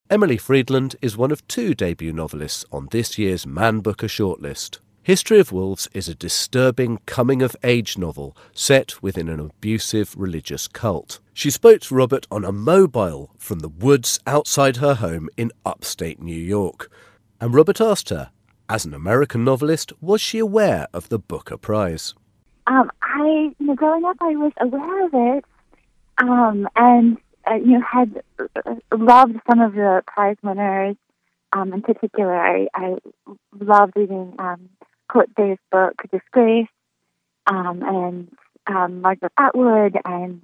Emily Friedland is one of 2 debut novelists on this year's Man Booker shortlist. History of Wolves is a disturbing coming-of-age novel set within an abusive religious cult. She spoke to Robert on a mobile from the woods outside her home in upstate New York. And Robert asked her, as an American novelist, was she aware of the Booker Prize? Growing up, I was aware of it, and had loved some of the prize winners. In particular, I loved reading Court Day's book, Disgrace, and Margaret Atwood, and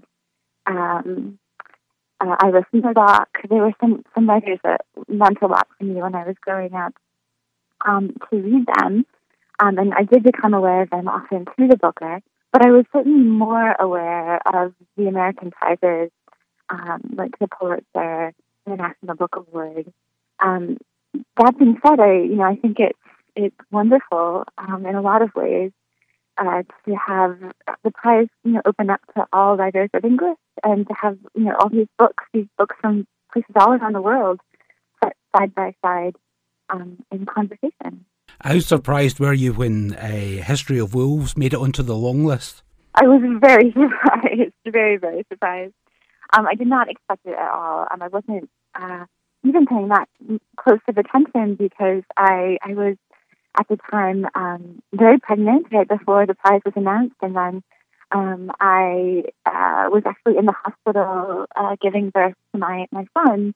Iris Murdoch. There were some writers that meant a lot to me when I was growing up to read them. And I did become aware of them often through the Booker, but I was certainly more aware of the American prizes, like the Pulitzer, the National Book Award. That being said, I think it's wonderful in a lot of ways to have the prize, open up to all writers of English, and to have all these books from places all around the world, set side by side in conversation. How surprised were you when History of Wolves made it onto the long list? I was very surprised, very, very surprised. I did not expect it at all. I wasn't even paying that close of attention because I was at the time very pregnant right before the prize was announced, and then I was actually in the hospital giving birth to my son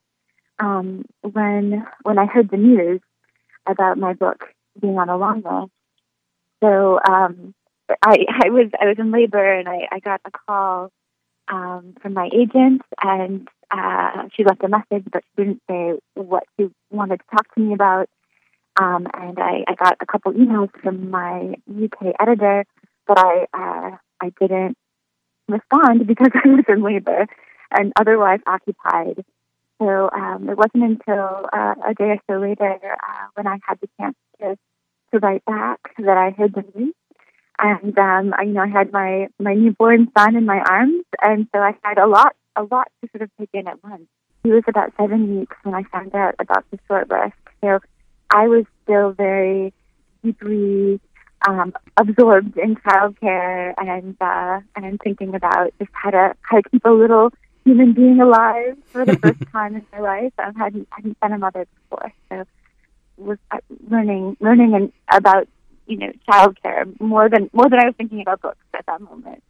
when I heard the news about my book being on a long list. So I was in labor, and I got a call from my agent, and she left a message, but she didn't say what she wanted to talk to me about. And I got a couple emails from my UK editor, but I didn't respond because I was in labor and otherwise occupied. So it wasn't until a day or so later when I had the chance to write back that I heard the news. And I had my newborn son in my arms, and so I had a lot to sort of take in at once. He was about 7 weeks when I found out about the shortlist. So I was still very deeply absorbed in childcare and thinking about just how to keep a little human being alive for the first time in my life. I hadn't been a mother before, so was learning about childcare more than I was thinking about books at that moment.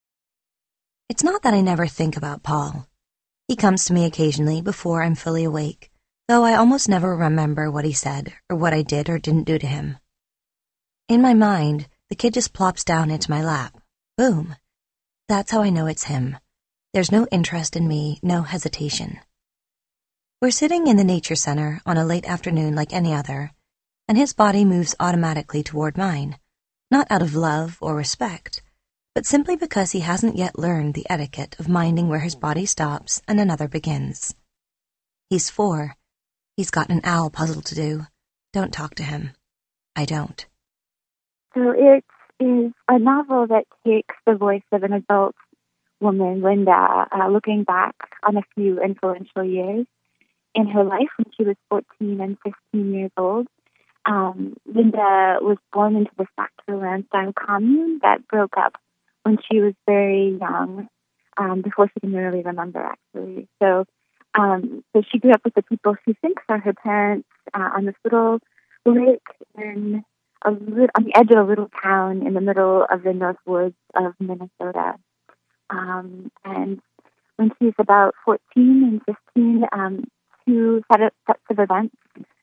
It's not that I never think about Paul. He comes to me occasionally before I'm fully awake, though I almost never remember what he said or what I did or didn't do to him. In my mind, the kid just plops down into my lap. Boom. That's how I know it's him. There's no interest in me, no hesitation. We're sitting in the nature center on a late afternoon like any other, and his body moves automatically toward mine, not out of love or respect, but simply because he hasn't yet learned the etiquette of minding where his body stops and another begins. He's 4. He's got an owl puzzle to do. Don't talk to him. I don't. So it is a novel that takes the voice of an adult woman, Linda, looking back on a few influential years in her life when she was 14 and 15 years old. Linda was born into the Sackville-Lansdowne commune that broke up when she was very young, before she can really remember, actually. So she grew up with the people she thinks are her parents on this little lake on the edge of a little town in the middle of the North Woods of Minnesota. And when she was about 14 and 15, two sets of events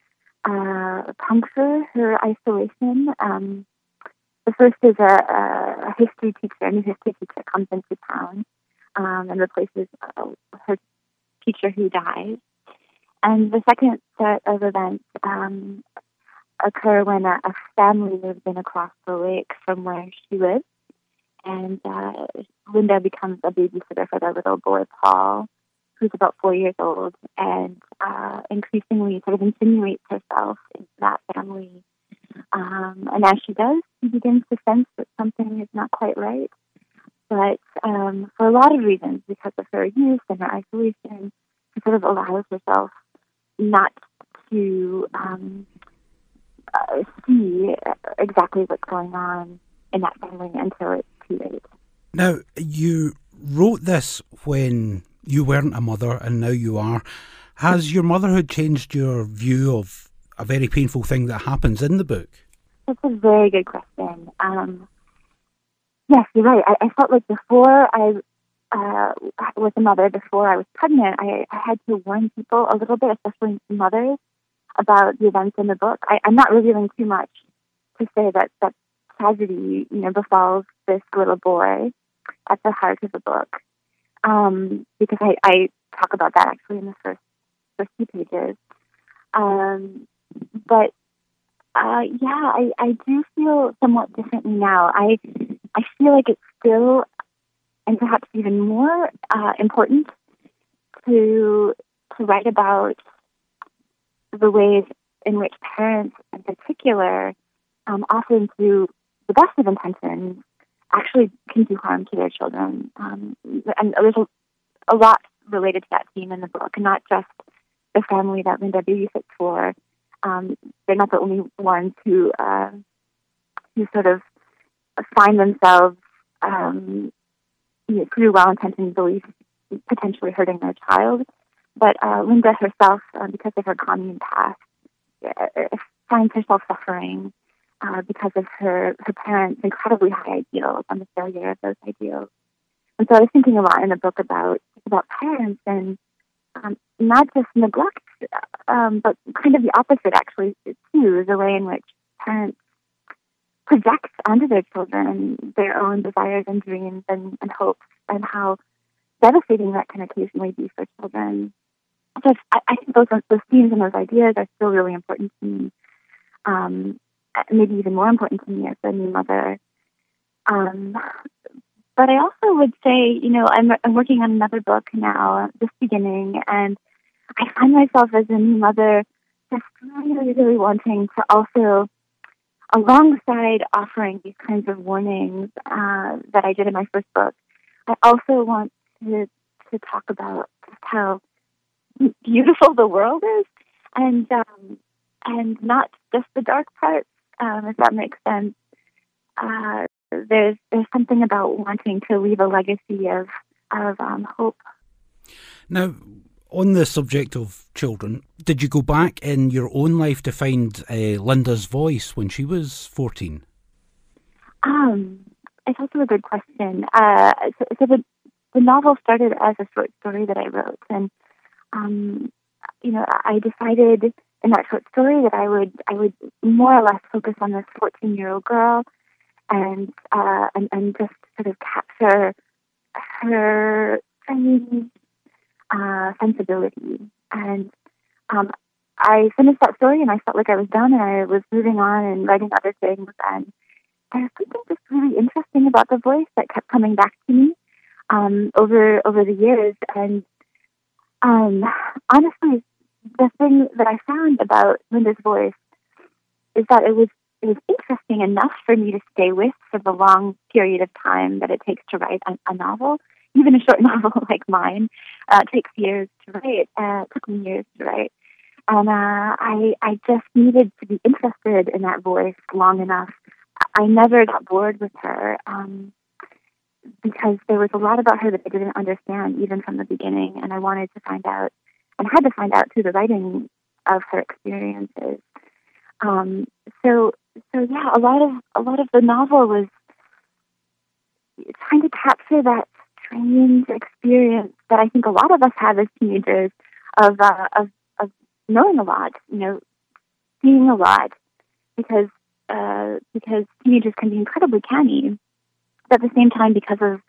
puncture her isolation. The first is a new history teacher comes into town and replaces her teacher who dies. And the second set of events occur when a family moves in across the lake from where she lives. And Linda becomes a babysitter for their little boy, Paul, who's about 4 years old, and increasingly sort of insinuates herself into that family. And as she does, she begins to sense that something is not quite right. But for a lot of reasons, because of her youth and her isolation, she sort of allows herself not to see exactly what's going on in that family until it's too late. Now, you wrote this when you weren't a mother and now you are. Has your motherhood changed your view of a very painful thing that happens in the book? That's a very good question. Yes, you're right. I felt like before I was a mother, before I was pregnant, I had to warn people a little bit, especially mothers, about the events in the book. I'm not revealing too much to say that tragedy, befalls this little boy at the heart of the book, because I talk about that actually in the first few pages. But I do feel somewhat differently now. I feel like it's still, and perhaps even more important, to write about the ways in which parents, in particular, often through the best of intentions, actually can do harm to their children. And there's a lot related to that theme in the book, not just the family that Linda babysits for. They're not the only ones who sort of find themselves through well-intentioned beliefs potentially hurting their child. But Linda herself, because of her commune past, finds herself suffering because of her parents' incredibly high ideals and the failure of those ideals. And so I was thinking a lot in the book about parents and not just neglect, but kind of the opposite, actually, too, the way in which parents project onto their children their own desires and dreams and hopes, and how devastating that can occasionally be for children. So I think those themes and those ideas are still really important to me, maybe even more important to me as a new mother. But I also would say, I'm working on another book now, just beginning, and I find myself as a new mother just really, really wanting to also, alongside offering these kinds of warnings that I did in my first book, I also want to talk about just how beautiful the world is, and not just the dark parts, if that makes sense. There's something about wanting to leave a legacy of hope. Now, on the subject of children, did you go back in your own life to find Linda's voice when she was 14? It's also a good question. So the novel started as a short story that I wrote, and I decided in that short story that I would more or less focus on this 14-year-old girl, and just sort of capture her strange sensibility. And I finished that story, and I felt like I was done, and I was moving on and writing other things. And there was something just really interesting about the voice that kept coming back to me over the years. And honestly, the thing that I found about Linda's voice is that it was interesting enough for me to stay with for the long period of time that it takes to write a novel. Even a short novel like mine takes years to write. Took me years to write. And I just needed to be interested in that voice long enough. I never got bored with her because there was a lot about her that I didn't understand even from the beginning, and I wanted to find out, and had to find out through the writing of her experiences. So yeah, a lot of the novel was trying to capture that strange experience that I think a lot of us have as teenagers of knowing a lot, seeing a lot, because teenagers can be incredibly canny, but at the same time, because of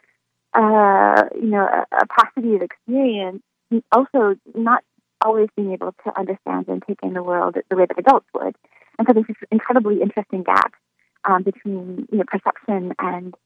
a paucity of experience, also not always being able to understand and take in the world the way that adults would. And so there's this incredibly interesting gap between perception and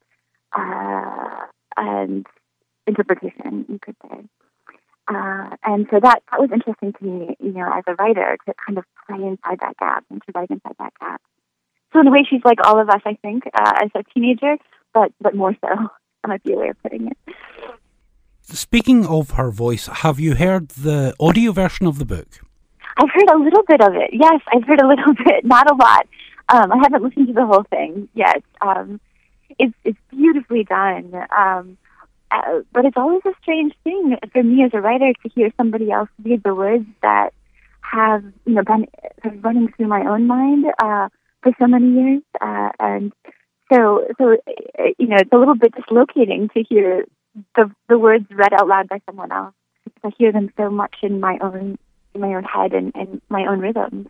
interpretation, you could say. And so that was interesting to me, as a writer, to kind of play inside that gap and to write inside that gap. So in a way, she's like all of us, I think, as a teenager, but more so. That might be a way of putting it. Speaking of her voice, have you heard the audio version of the book? I've heard a little bit of it. Yes, I've heard a little bit, not a lot. I haven't listened to the whole thing yet. It's beautifully done. But it's always a strange thing for me as a writer to hear somebody else read the words that have, been sort of running through my own mind for so many years. And so it's a little bit dislocating to hear the words read out loud by someone else. I hear them so much in my own head and my own rhythms.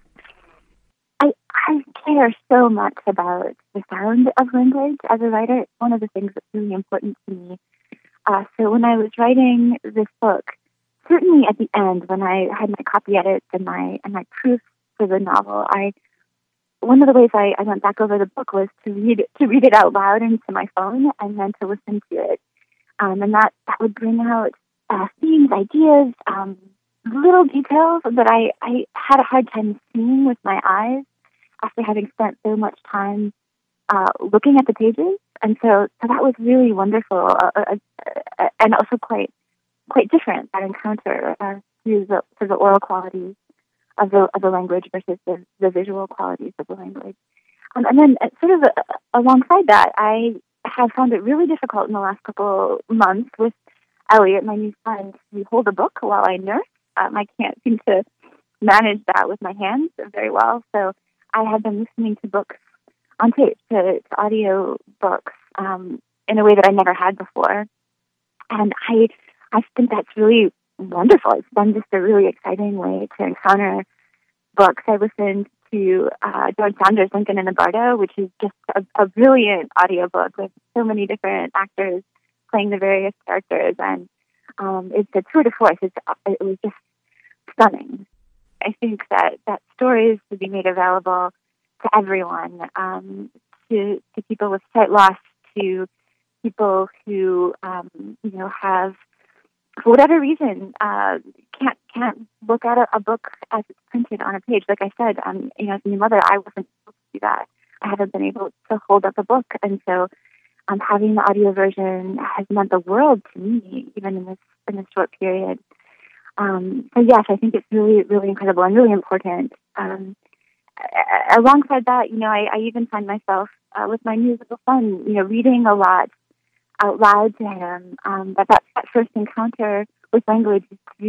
I care so much about the sound of language as a writer. It's one of the things that's really important to me. So when I was writing this book, certainly at the end, when I had my copy edits and my proofs for the novel, one of the ways I went back over the book was to read it out loud into my phone and then to listen to it. And that would bring out themes, ideas, little details that I had a hard time seeing with my eyes after having spent so much time looking at the pages. And so that was really wonderful and also quite different, that encounter through the oral qualities of the language versus the visual qualities of the language. And then sort of alongside that, I have found it really difficult in the last couple months with Elliot, my new son, to hold a book while I nurse. I can't seem to manage that with my hands very well. So I have been listening to books on tape, to audio books, in a way that I never had before. And I think that's really wonderful. It's been just a really exciting way to encounter books. I listened to George Saunders' Lincoln in the Bardo, which is just a brilliant audiobook with so many different actors playing the various characters. And it's a tour de force. It was just stunning. I think that stories should be made available to everyone, to people with sight loss, to people who have, for whatever reason, can't look at a book as it's printed on a page. Like I said, as a new mother, I wasn't able to do that. I haven't been able to hold up a book, and so having the audio version has meant the world to me, even in this short period. So yes, I think it's really, really incredible and really important. Alongside that, I even find myself with my musical son, reading a lot out loud to him. That first encounter with language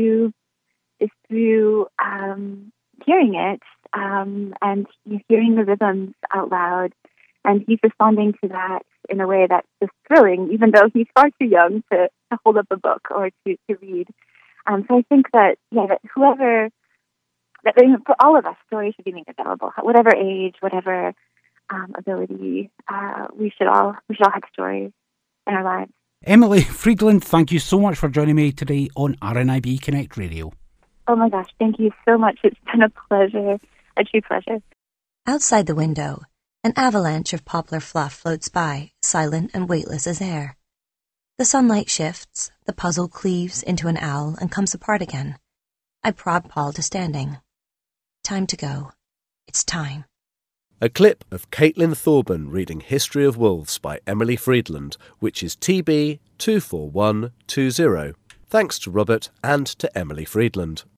is through hearing it and hearing the rhythms out loud, and he's responding to that in a way that's just thrilling, even though he's far too young to hold up a book or to read. So I think that for all of us, stories should be made available, whatever age, whatever ability. We should all have stories in our lives. Emily Friedland, thank you so much for joining me today on RNIB Connect Radio. Oh my gosh, thank you so much. It's been a pleasure, a true pleasure. Outside the window, an avalanche of poplar fluff floats by, silent and weightless as air. The sunlight shifts, the puzzle cleaves into an owl and comes apart again. I prod Paul to standing. Time to go. It's time. A clip of Caitlin Thorburn reading History of Wolves by Emily Friedland, which is TB 24120. Thanks to Robert and to Emily Friedland.